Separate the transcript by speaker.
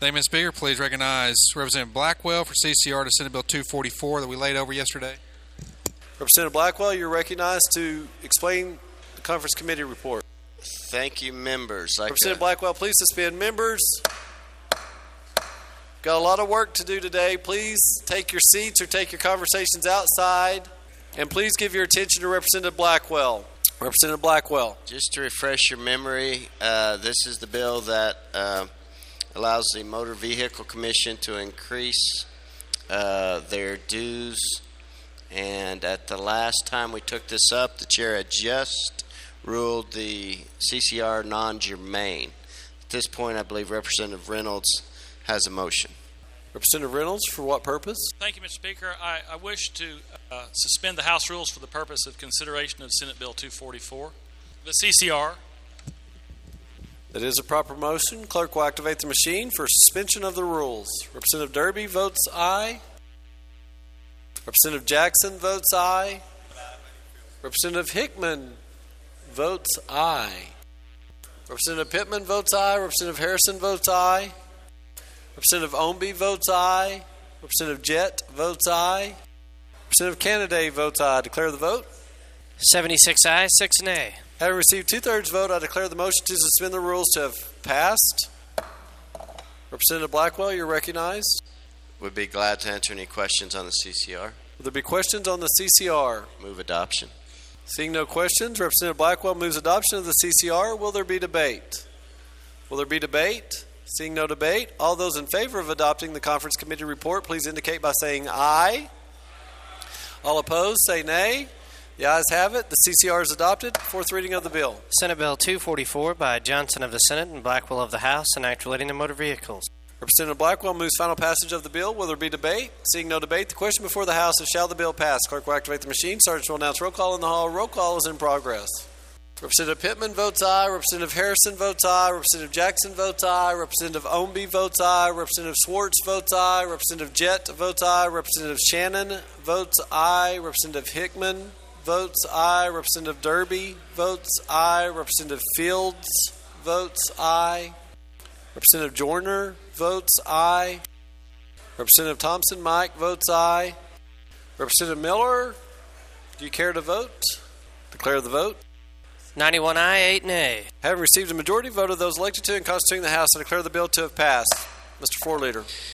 Speaker 1: Thank you, Mr. Speaker. Please recognize Representative Blackwell for CCR to Senate Bill 244 that we laid over yesterday.
Speaker 2: Representative Blackwell, you're recognized to explain the conference committee report.
Speaker 3: Thank you, members.
Speaker 2: Representative Blackwell, please suspend. Members, got a lot of work to do today. Please take your seats or take your conversations outside. And please give your attention to Representative Blackwell. Representative Blackwell.
Speaker 3: Just to refresh your memory, this is the bill that allows the Motor Vehicle Commission to increase their dues. And at the last time we took this up, the chair had just ruled the CCR non-germane. At this point, I believe Representative Reynolds has a motion.
Speaker 2: Representative Reynolds, for what purpose?
Speaker 4: Thank you, Mr. Speaker. I wish to suspend the House rules for the purpose of consideration of Senate Bill 244. The CCR.
Speaker 2: That is a proper motion. Clerk will activate the machine for suspension of the rules. Representative Derby votes aye. Representative Jackson votes aye. Representative Hickman votes aye. Representative Pittman votes aye. Representative Harrison votes aye. Representative Ownby votes aye. Representative Jett votes aye. Representative Canada votes aye. Declare the vote.
Speaker 5: 76 ayes, 6 nay.
Speaker 2: Having received two-thirds vote, I declare the motion to suspend the rules to have passed. Representative Blackwell, you're recognized.
Speaker 3: Would be glad to answer any questions on the CCR.
Speaker 2: Will there be questions on the CCR?
Speaker 3: Move adoption.
Speaker 2: Seeing no questions, Representative Blackwell moves adoption of the CCR. Will there be debate? Will there be debate? Seeing no debate, all those in favor of adopting the conference committee report, please indicate by saying aye. All opposed, say nay. The ayes have it. The CCR is adopted. Fourth reading of the bill.
Speaker 5: Senate Bill 244 by Johnson of the Senate and Blackwell of the House, an act relating to motor vehicles.
Speaker 2: Representative Blackwell moves final passage of the bill. Will there be debate? Seeing no debate, the question before the House is, shall the bill pass? Clerk will activate the machine. Sergeant will announce roll call in the hall. Roll call is in progress. Representative Pittman votes aye. Representative Harrison votes aye. Representative Jackson votes aye. Representative Ownby votes aye. Representative Swartz votes aye. Representative Jett votes aye. Representative Shannon votes aye. Representative Hickman votes aye. Representative Derby votes aye. Representative Fields votes aye. Representative Joyner votes aye. Representative Thompson Mike votes aye. Representative Miller, do you care to vote? Declare the vote.
Speaker 5: 91 aye, 8 nay.
Speaker 2: Having received a majority vote of those elected to and constituting the House, I declare the bill to have passed. Mr. Floor Leader.